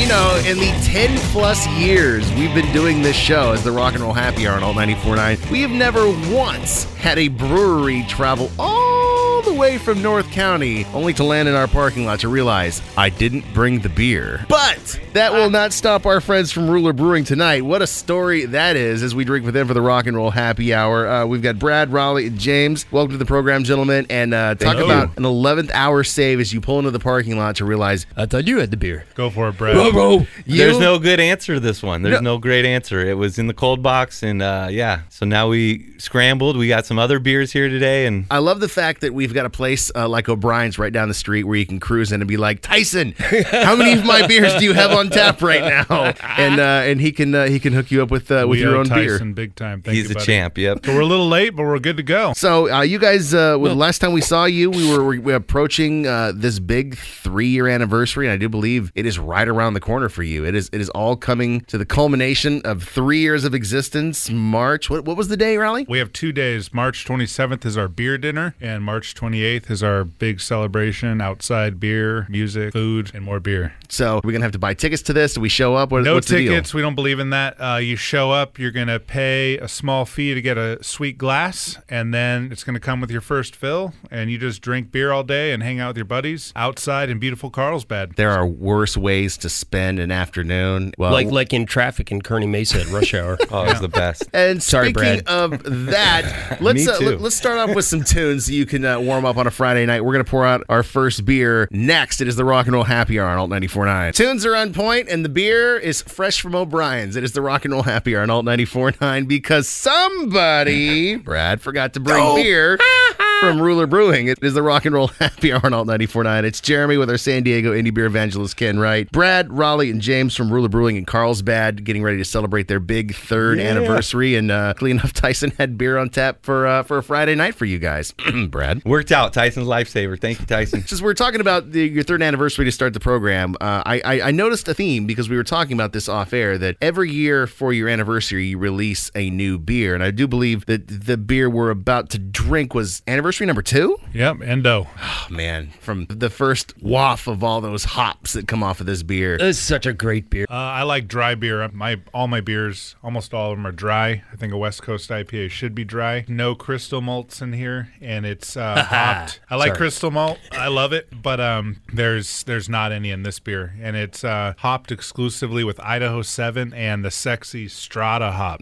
You know, in the 10 plus years we've been doing this show as the Rock and Roll Happy Hour on Alt 94.9, we have never once had a brewery travel all the way from North County only to land in our parking lot to realize I didn't bring the beer. But that will not stop our friends from Ruler Brewing tonight. What a story that is as we drink with them for the Rock and Roll Happy Hour. We've got Brad, Raleigh, and James. Welcome to the program, gentlemen. And talk about an 11th hour save as you pull into the parking lot to realize I thought you had the beer. Go for it, Brad. There's no good answer to this one. There's no great answer. It was in the cold box, and so now we scrambled. We got some other beers here today, and I love the fact that we've got a place like O'Brien's right down the street where you can cruise in and be like, Tyson, how many of my beers do you have on tap right now? And he can hook you up with your own Tyson, beer. Big time. Thank he's you, a buddy. champ. Yep. So we're a little late, but we're good to go. So you guys, the last time we saw you, we were approaching this big 3-year anniversary, and I do believe it is right around the corner for you. It is all coming to the culmination of 3 years of existence. March. What was the day, Raleigh? We have 2 days. March 27th is our beer dinner, and March 28th is our big celebration. Outside beer, music, food, and more beer. So we're gonna have to buy tickets to this. Do we show up? No what's the deal? tickets. We don't believe in that. You show up, you're going to pay a small fee to get a sweet glass, and then it's going to come with your first fill, and you just drink beer all day and hang out with your buddies outside in beautiful Carlsbad. There are worse ways to spend an afternoon. Well, Like in traffic in Kearney Mesa at rush hour. Oh, it was the best. And Sorry, speaking Brad. of that, let's Me too. let's start off with some tunes so you can warm up on a Friday night. We're going to pour out our first beer next. It is the Rock and Roll Happy Hour on Alt 94.9. Tunes are on point, and the beer is fresh from O'Brien's. It is the Rock and Roll Happy Hour on Alt 94.9 because somebody, Brad, forgot to bring beer from Ruler Brewing. It is the Rock and Roll Happy Hour on Alt 94.9. It's Jeremy with our San Diego indie beer evangelist Ken Wright, Brad, Raleigh, and James from Ruler Brewing in Carlsbad getting ready to celebrate their big 3rd anniversary. And luckily enough, Tyson had beer on tap for a Friday night for you guys. Brad. Worked out. Tyson's lifesaver. Thank you, Tyson. Just we're talking about your 3rd anniversary to start the program. I noticed a theme because we were talking about this off air that every year for your anniversary you release a new beer, and I do believe that the beer we're about to drink was anniversary number 2. Yep, Endo. Oh, man, from the first waft of all those hops that come off of this beer. It's such a great beer. I like dry beer. All my beers, almost all of them are dry. I think a West Coast IPA should be dry. No crystal malts in here, and it's hopped. I like crystal malt. I love it, but there's not any in this beer, and it's hopped exclusively with Idaho 7 and the sexy Strata hop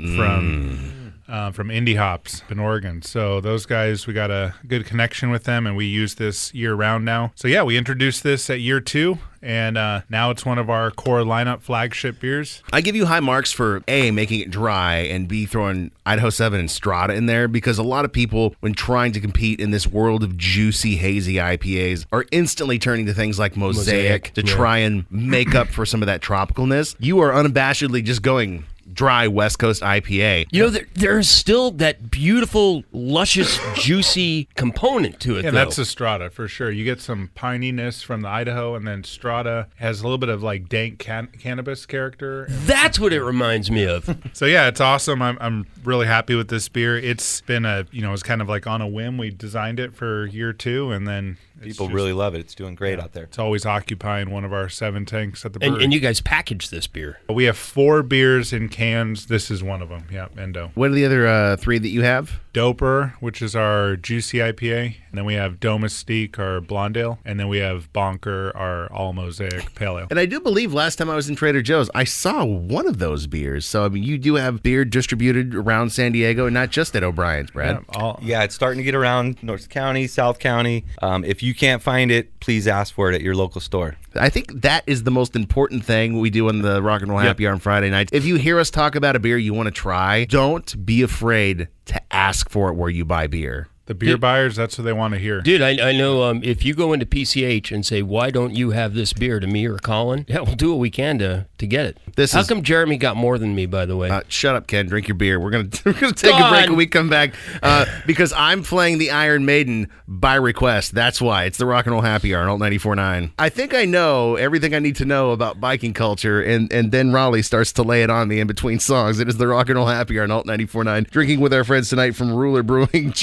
from Indie Hops in Oregon. So those guys, we got a good connection with them, and we use this year-round now. So yeah, we introduced this at year 2, and now it's one of our core lineup flagship beers. I give you high marks for A, making it dry, and B, throwing Idaho 7 and Strata in there, because a lot of people, when trying to compete in this world of juicy, hazy IPAs, are instantly turning to things like Mosaic to try and make up for some of that tropicalness. You are unabashedly just going dry West Coast IPA. You know, there's still that beautiful, luscious, juicy component to it, Yeah, though. that's a Strata for sure. You get some pininess from the Idaho, and then Strata has a little bit of like dank cannabis character. That's what it reminds me of. So yeah, it's awesome. I'm really happy with this beer. It's been it's kind of like on a whim. We designed it for year 2, and then People really love it. It's doing great out there. It's always occupying one of our 7 tanks at the brewery. And you guys package this beer. We have 4 beers in cans. This is one of them. Yeah, Endo. What are the other 3 that you have? Doper, which is our juicy IPA. And then we have Domestique, our blonde ale. And then we have Bonker, our all mosaic pale ale. And I do believe last time I was in Trader Joe's, I saw one of those beers. So, I mean, you do have beer distributed around San Diego and not just at O'Brien's, Brad. Yeah, it's starting to get around North County, South County. If you can't find it, please ask for it at your local store. I think that is the most important thing we do on the Rock and Roll Happy Hour on Friday nights. If you hear us talk about a beer you want to try, don't be afraid to ask for it where you buy beer. The beer buyers, that's what they want to hear. Dude, I know if you go into PCH and say, why don't you have this beer to me or Colin? Yeah, we'll do what we can to get it. How come Jeremy got more than me, by the way? Shut up, Ken. Drink your beer. We're gonna take a break when we come back because I'm playing the Iron Maiden by request. That's why. It's the Rock and Roll Happy Hour on Alt 94.9. I think I know everything I need to know about biking culture, and then Raleigh starts to lay it on me in between songs. It is the Rock and Roll Happy Hour on Alt 94.9. Drinking with our friends tonight from Ruler Brewing, James Raleigh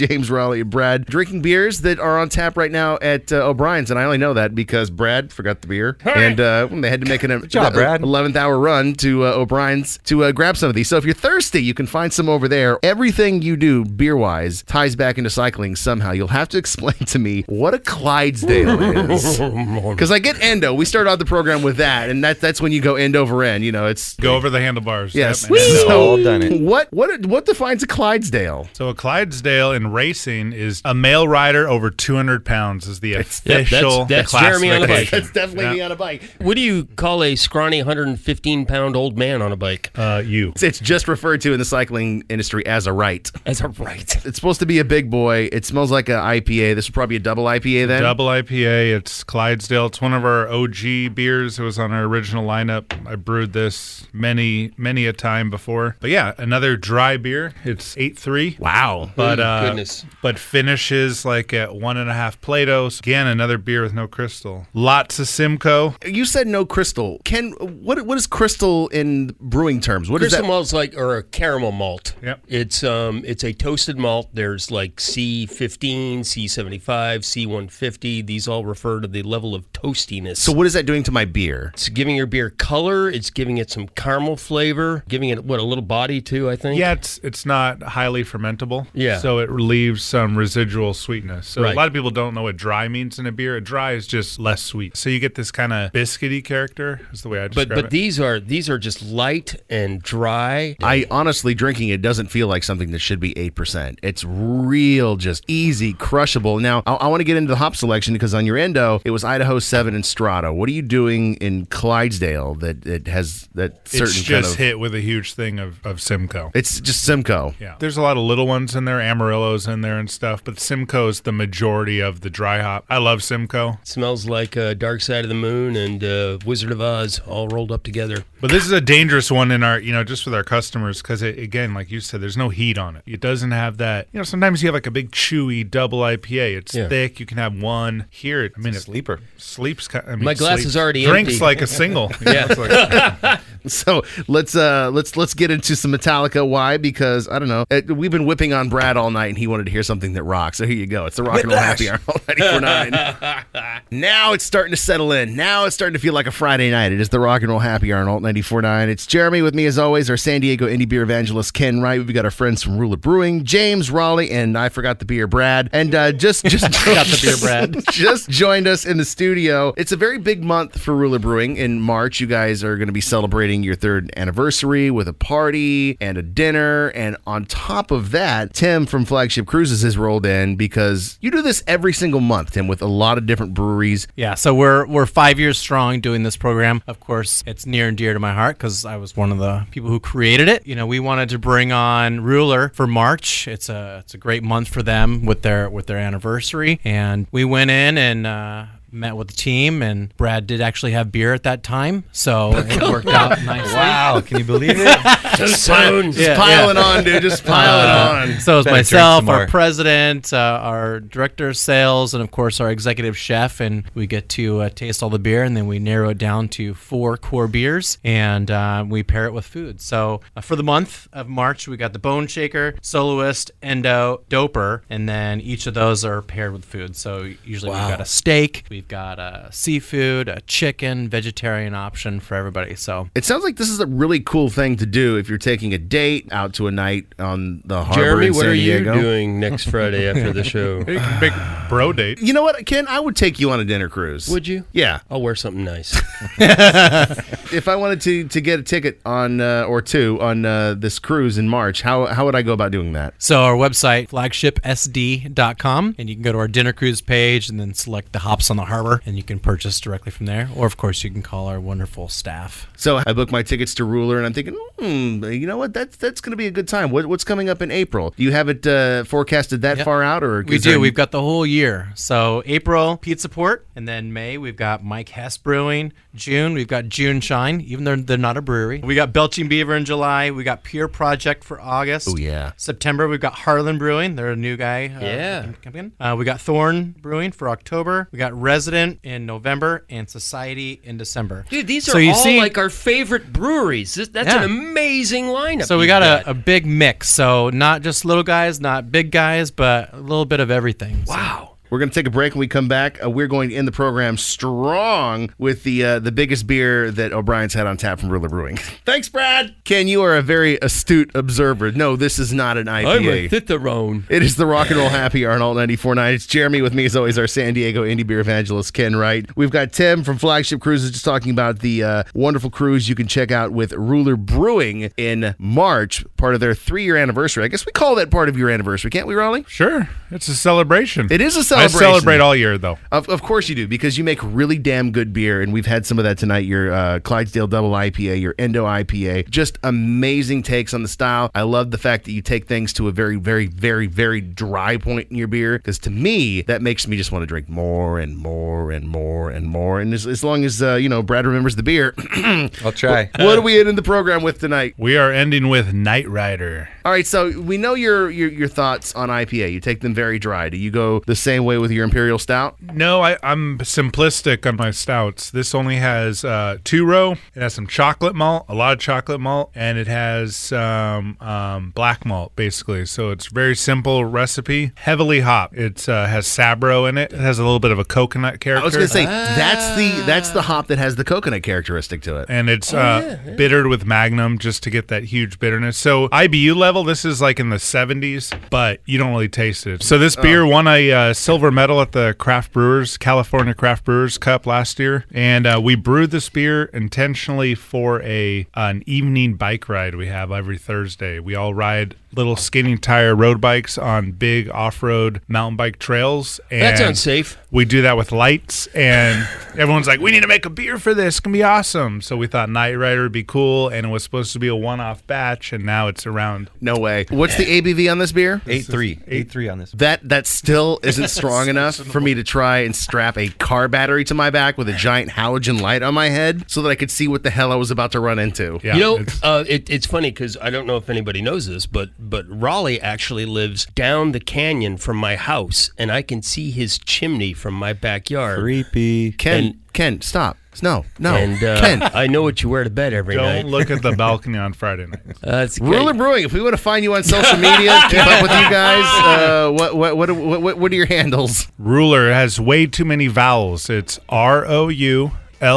Raleigh and Brad drinking beers that are on tap right now at O'Brien's, and I only know that because Brad forgot the beer, and they had to make an 11th hour run to O'Brien's to grab some of these. So if you're thirsty, you can find some over there. Everything you do beer-wise ties back into cycling somehow. You'll have to explain to me what a Clydesdale is, because I get endo. We started out the program with that, and that's when you go end over end. It's go over the handlebars. Yes. Yep, so all done it. What defines a Clydesdale? So a Clydesdale in racing is a male rider over 200 pounds is the official that's Jeremy on a bike. That's definitely me on a bike. What do you call a scrawny 115-pound old man on a bike? It's just referred to in the cycling industry as a right. As a right. It's supposed to be a big boy. It smells like an IPA. This is probably a double IPA then? Double IPA. It's Clydesdale. It's one of our OG beers. It was on our original lineup. I brewed this many a time before. But yeah, another dry beer. It's 8.3. Wow. But goodness. But finishes like at 1.5 Platos. Again, another beer with no crystal. Lots of Simcoe. You said no crystal. Ken, what is crystal in brewing terms? What crystal is that? malt's or a caramel malt. Yep. It's a toasted malt. There's like C15, C75, C150. These all refer to the level of toastiness. So what is that doing to my beer? It's giving your beer color. It's giving it some caramel flavor. Giving it a little body too, I think. Yeah, it's not highly fermentable. Yeah. So it relieves some residual sweetness. So Right. a lot of people don't know what dry means in a beer. A dry is just less sweet. So you get this kind of biscuity character is the way I describe it. But these are just light and dry. I honestly, drinking it doesn't feel like something that should be 8%. It's real, just easy, crushable. Now, I want to get into the hop selection because on your endo, it was Idaho 7 and Strata. What are you doing in Clydesdale that it has that certain it's kind just of... hit with a huge thing of Simcoe. It's just Simcoe. Yeah. There's a lot of little ones in there, Amarillo's in there and stuff, but Simcoe's the majority of the dry hop. I love Simcoe. Smells like Dark Side of the Moon and Wizard of Oz all rolled up together. But this is a dangerous one in our, just with our customers because, again, like you said, there's no heat on it. It doesn't have that, sometimes you have like a big chewy double IPA. It's thick. You can have one. Here, it's sleeper. Sleeps. My glass is already drinks empty. like a single. Yeah. So let's get into some Metallica. Why? Because I don't know. We've been whipping on Brad all night, and he wanted to hear something that rocks. So here you go. It's the Rock and Roll Happy Hour 94.9. Now it's starting to settle in. Now it's starting to feel like a Friday night. It is the Rock and Roll Happy Hour on 94.9. It's Jeremy with me as always. Our San Diego indie beer evangelist Ken Wright. We've got our friends from Ruler Brewing, James Raleigh, and I forgot the beer, Brad. And just got the beer, Brad. Just joined us in the studio. It's a very big month for Ruler Brewing. In March, you guys are going to be celebrating your 3rd anniversary with a party and a dinner. And on top of that, Tim from Flagship Cruises has rolled in because you do this every single month, Tim, with a lot of different breweries. Yeah, so we're 5 years strong doing this program. Of course, it's near and dear to my heart because I was one of the people who created it. We wanted to bring on Ruler for March. It's a great month for them with their anniversary, and we went in and met with the team, and Brad did actually have beer at that time, so it worked out nicely. Wow, can you believe it? Just piling on, dude. Just piling on. So it was Better myself, drink some our more. president, our director of sales, and of course our executive chef, and we get to taste all the beer, and then we narrow it down to 4 core beers, and we pair it with food. So for the month of March, we got the Bone Shaker, Soloist, Endo, Doper, and then each of those are paired with food. So usually we've got a steak, we've got a seafood, a chicken, vegetarian option for everybody. So it sounds like this is a really cool thing to do if you're taking a date out to a night on the harbor Jeremy, in what San are Diego. you doing next Friday after the show? Big bro date. You know what, Ken? I would take you on a dinner cruise. Would you? Yeah. I'll wear something nice. If I wanted to get a ticket on or two on this cruise in March, how would I go about doing that? So our website, flagshipsd.com, and you can go to our dinner cruise page and then select the hops on the harbor, and you can purchase directly from there. Or, of course, you can call our wonderful staff. So I booked my tickets to Ruler, and I'm thinking, you know what? That's going to be a good time. What's coming up in April? Do you have it forecasted that far out? Or We do. We've got the whole year. So April, Pizza Port, and then May, we've got Mike Hess Brewing. June, we've got June Shine, even though they're not a brewery. We got Belching Beaver in July. We got Pure Project for August. Oh, yeah. September, we've got Harlan Brewing. They're a new guy. We got Thorn Brewing for October. We got Resident in November and Society in December. Dude, these are all like our favorite breweries. That's an amazing lineup. So we got a big mix. So not just little guys, not big guys, but a little bit of everything. Wow. We're going to take a break. When we come back, we're going to end the program strong with the biggest beer that O'Brien's had on tap from Ruler Brewing. Thanks, Brad. Ken, you are a very astute observer. No, this is not an IPA. I'm a Cicerone. It is the Rock and Roll Happy Hour on Alt 94.9. It's Jeremy with me, as always, our San Diego indie beer evangelist, Ken Wright. We've got Tim from Flagship Cruises just talking about the wonderful cruise you can check out with Ruler Brewing in March, part of their 3-year anniversary. I guess we call that part of your anniversary, can't we, Raleigh? Sure. It's a celebration. It is a celebration. I celebrate all year, though. Of course you do, because you make really damn good beer, and we've had some of that tonight. Your Clydesdale Double IPA, your Endo IPA, just amazing takes on the style. I love the fact that you take things to a very, very, very, very dry point in your beer, because to me, that makes me just want to drink more and more and more and more. And as long as, Brad remembers the beer. I'll try. What are we ending the program with tonight? We are ending with Knight Rider. All right, so we know your thoughts on IPA. You take them very dry. Do you go the same way with your Imperial Stout? No, I'm simplistic on my stouts. This only has 2-row. It has some chocolate malt, a lot of chocolate malt, and it has some black malt, basically. So it's a very simple recipe. Heavily hopped. It has Sabro in it. It has a little bit of a coconut character. I was going to say, that's the hop that has the coconut characteristic to it. And it's bittered with Magnum just to get that huge bitterness. So IBU level, this is like in the 70s, but you don't really taste it. So this beer won a silver medal at the California Craft Brewers Cup last year, and we brewed this beer intentionally for an evening bike ride we have every Thursday. We all ride little skinny tire road bikes on big off-road mountain bike trails. And that sounds safe. We do that with lights, and everyone's like, we need to make a beer for this. It's going to be awesome. So we thought Knight Rider would be cool, and it was supposed to be a one-off batch, and now it's around. No way. What's the ABV on this beer? 8.3. 8.3 on this. That still isn't strong enough for me to try and strap a car battery to my back with a giant halogen light on my head so that I could see what the hell I was about to run into. Yeah, it's funny because I don't know if anybody knows this, but Raleigh actually lives down the canyon from my house, and I can see his chimney from my backyard. Creepy. Ken, stop. No. And Ken. I know what you wear to bed every night. Don't look at the balcony on Friday nights. That's Ruler Brewing. If we want to find you on social media, keep up with you guys. What are your handles? Ruler has way too many vowels. It's ROULEUR.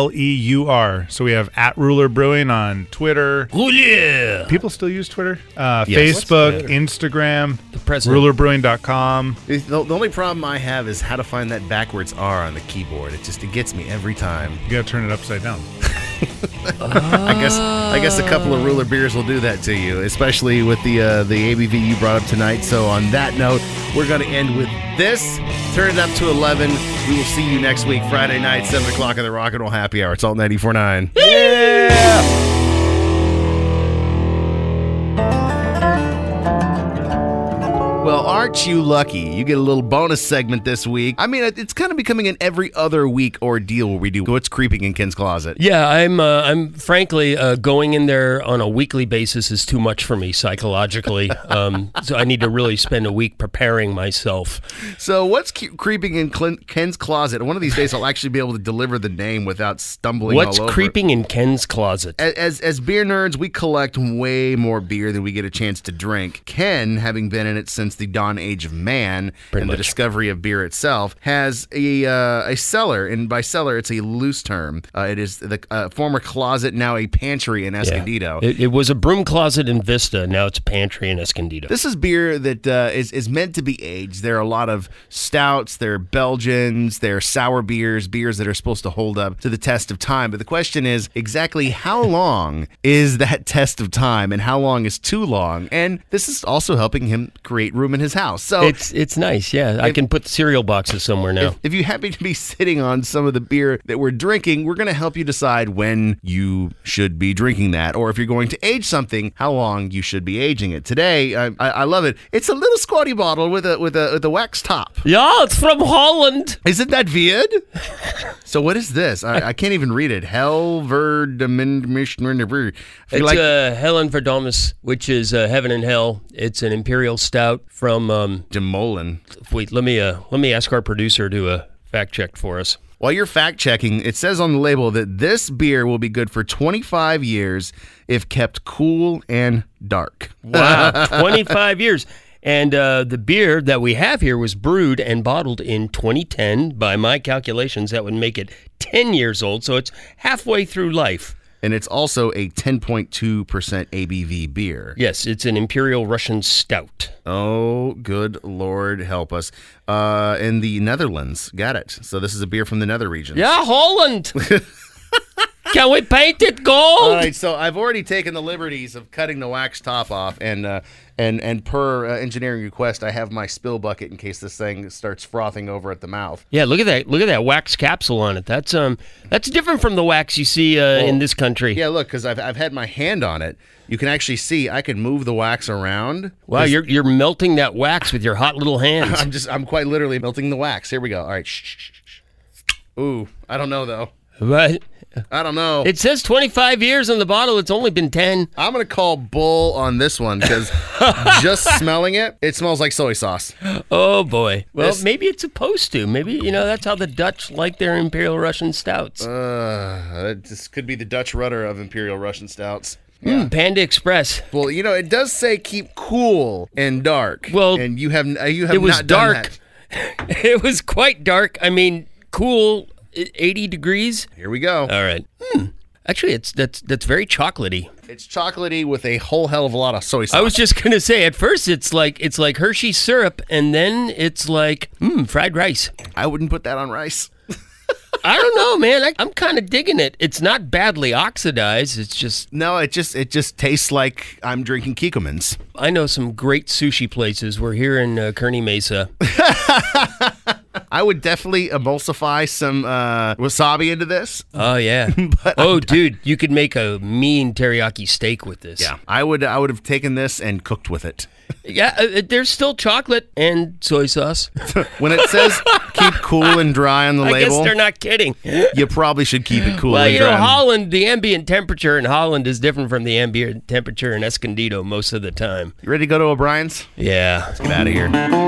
So we have @Ruler Brewing on Twitter. Oh yeah. People still use Twitter. Yes. Facebook, Instagram, rulerbrewing.com. The only problem I have is how to find that backwards R on the keyboard. It gets me every time. You gotta turn it upside down. I guess a couple of Ruler beers will do that to you, especially with the ABV you brought up tonight. So on that note, we're going to end with this. Turn it up to 11. We will see you next week, Friday night, 7 o'clock on the Rock and Roll Happy Hour. It's Alt 94.9. Yeah! Well, aren't you lucky? You get a little bonus segment this week. I mean, it's kind of becoming an every other week ordeal where we do What's Creeping in Ken's Closet. Yeah, I'm frankly going in there on a weekly basis is too much for me psychologically. So I need to really spend a week preparing myself. So what's creeping in Ken's Closet? One of these days I'll actually be able to deliver the name without stumbling What's all over. creeping in Ken's Closet? As beer nerds, we collect way more beer than we get a chance to drink. Ken, having been in it since the dawn age of man and the discovery of beer itself, has a cellar, and by cellar it's a loose term. It is the former closet, now a pantry in Escondido. Yeah. It was a broom closet in Vista, now it's a pantry in Escondido. This is beer that is meant to be aged. There are a lot of stouts, there are Belgians, there are sour beers that are supposed to hold up to the test of time. But the question is exactly how long is that test of time, and how long is too long? And this is also helping him create room in his house. So it's nice, yeah. I can put cereal boxes somewhere now. If you happen to be sitting on some of the beer that we're drinking, we're going to help you decide when you should be drinking that, or if you're going to age something, how long you should be aging it. Today, I love it. It's a little squatty bottle with a wax top. Yeah, it's from Holland. Isn't that weird? So what is this? I can't even read it. Helverdammishner. It's Helen Verdomus, which is Heaven and Hell. It's an imperial stout from Demolin. Wait, let me ask our producer to fact check for us. While you're fact checking, it says on the label that this beer will be good for 25 years if kept cool and dark. Wow, 25 years. And the beer that we have here was brewed and bottled in 2010. By my calculations, that would make it 10 years old, so it's halfway through life. And it's also a 10.2% ABV beer. Yes, it's an Imperial Russian Stout. Oh, good Lord, help us. In the Netherlands. Got it. So this is a beer from the Nether region. Yeah, Holland. Can we paint it gold? All right, so I've already taken the liberties of cutting the wax top off, and per engineering request, I have my spill bucket in case this thing starts frothing over at the mouth. Yeah, look at that! Look at that wax capsule on it. That's different from the wax you see in this country. Yeah, look, because I've had my hand on it. You can actually see I can move the wax around. Wow, you're melting that wax with your hot little hands. I'm quite literally melting the wax. Here we go. All right, shh. Ooh, I don't know though. But I don't know. it says 25 years on the bottle. It's only been 10. I'm going to call bull on this one because just smelling it, it smells like soy sauce. Oh, boy. Well, maybe it's supposed to. Maybe, that's how the Dutch like their Imperial Russian Stouts. This could be the Dutch rudder of Imperial Russian Stouts. Panda Express. Well, it does say keep cool and dark. Well, and you have it was not done dark. that. It was quite dark. I mean, cool, 80 degrees. Here we go. All right. Actually, that's very chocolatey. It's chocolatey with a whole hell of a lot of soy sauce. I was just gonna say, at first it's like Hershey syrup, and then it's like fried rice. I wouldn't put that on rice. I don't know, man. I'm kind of digging it. It's not badly oxidized. It's just it just tastes like I'm drinking Kikkomans. I know some great sushi places. We're here in Kearney Mesa. I would definitely emulsify some wasabi into this. Oh yeah. Dude, you could make a mean teriyaki steak with this. Yeah, I would have taken this and cooked with it. Yeah, there's still chocolate and soy sauce. When it says keep cool and dry on the label, I guess they're not kidding. You probably should keep it cool and dry. Well, Holland, the ambient temperature in Holland is different from the ambient temperature in Escondido most of the time. You ready to go to O'Brien's? Yeah. Let's get out of here.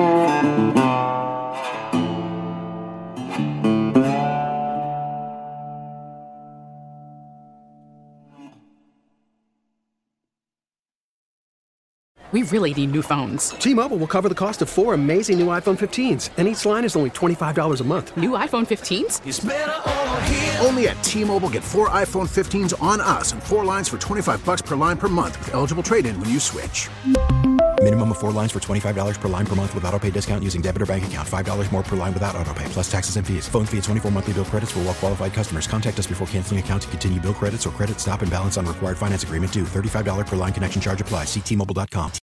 We really need new phones. T-Mobile will cover the cost of 4 amazing new iPhone 15s, and each line is only $25 a month. New iPhone 15s? It's better over here. Only at T-Mobile, get 4 iPhone 15s on us and 4 lines for $25 per line per month with eligible trade-in when you switch. Minimum of 4 lines for $25 per line per month with autopay discount using debit or bank account. $5 more per line without autopay, plus taxes and fees. Phone fee at 24 monthly bill credits for well-qualified customers. Contact us before canceling account to continue bill credits or credit stop and balance on required finance agreement due. $35 per line connection charge applies. See T-Mobile.com.